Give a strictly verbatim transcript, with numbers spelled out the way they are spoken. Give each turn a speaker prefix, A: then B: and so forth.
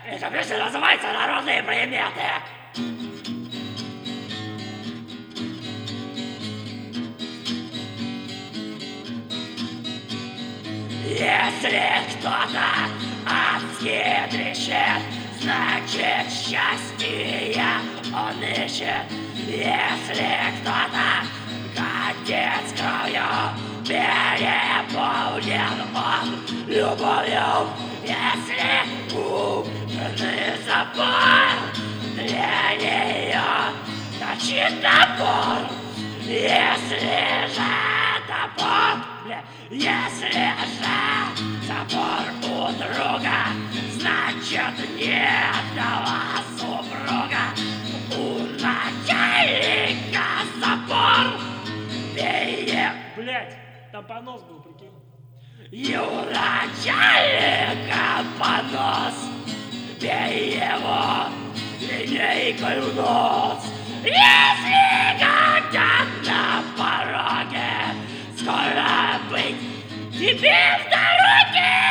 A: Эта песня называется «Народные приметы». Если кто-то адски трещит, значит счастье он ищет. Если кто-то гадит с кровью, переполнен он любовью. Если умный запор для нее точит топор, если же топор, бля, если же запор у друга, значит нет дала супруга. У начальника запор, бей.
B: Блять, там понос был, прикинь.
A: И у начальника понос, бей его линейкой в нос. Если гадят на пороге, скоро быть тебе в дороге.